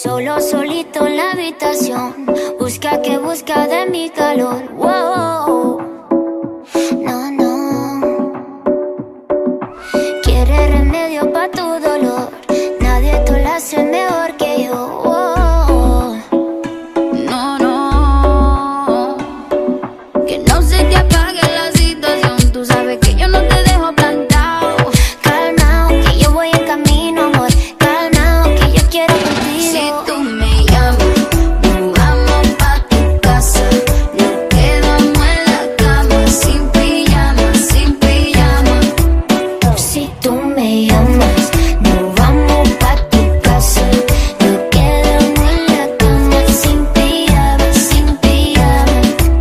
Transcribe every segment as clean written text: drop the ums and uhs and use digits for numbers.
Solo, solito en la habitación, busca que busca de mi calor. Wow. No, no. Quiere remedio pa' tu dolor, nadie te lo hace mejor que yo. Wow. No, no. Que no se te apague la situación, tú sabes que yo no te dejo plantado. Calmao, que yo voy en camino, amor. Calmao, que yo quiero contigo. Si tú me llamas, nos vamos pa' tu casa. Nos quedamos en la cama, sin pijama, sin pijama. Si tú me llamas, nos vamos pa' tu casa. Nos quedamos en la cama, sin pijama, sin pijama.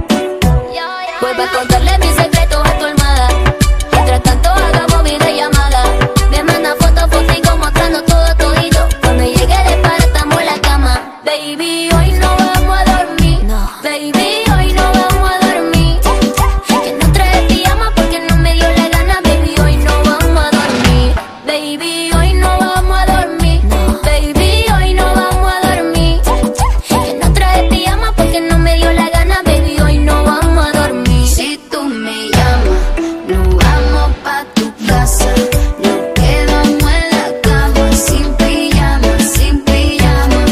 Vuelve a contarle mis secretos a tu almohada. Mientras tanto hagamos videollamada. Me manda fotos, fotico mostrando todo todito. Cuando llegue de para estamos en la cama. Baby, hoy no vamos a dormir. No. Baby, hoy no vamos a dormir. Que no trae pijama porque no me dio la gana. Baby, hoy no vamos a dormir. Baby, hoy no vamos a dormir. No. Baby, hoy no vamos a dormir. Que no trae pijama porque no me dio la gana. Baby, hoy no vamos a dormir. Si tú me llamas, nos vamos pa' tu casa. Nos quedamos en la cama, sin pijama, sin pijama.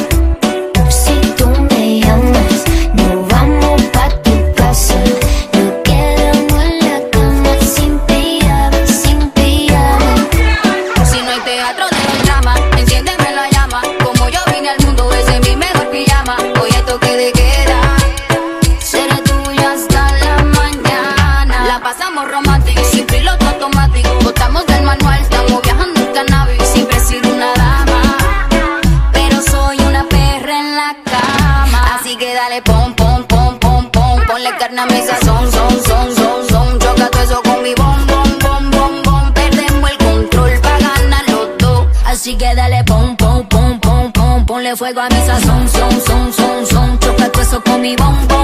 Si tú me llamas, nos vamos pa' tu casa. Nos quedamos en la cama, sin pijama, sin pijama. Si no hay teatro de drama, enciéndeme la llama. Como yo vine al mundo, ese es mi mejor pijama. Hoy es toque de queda, seré tuya hasta la mañana. La pasamos romántico, sin piloto automático. Botamos del manual, estamos viajando en cannabis. Siempre he sido una dama, pero soy una perra en la cama. Así que dale pom, pom, pom, pom, pom. Ponle carne a mi sazón, son. Choca todo eso con mi bom, bom, bom, bom, bom. Perdemos el control pa' ganar los dos. Así que dale pom, pom, pom, pom, pom. Ponle fuego a mi sazón, son. Choca todo eso con mi bom, bom.